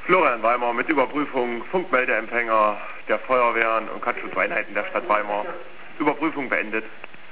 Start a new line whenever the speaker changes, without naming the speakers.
Florian Weimar mit Überprüfung Funkmeldeempfänger der Feuerwehren und Brandschutzeinheiten der Stadt Weimar. Überprüfung beendet.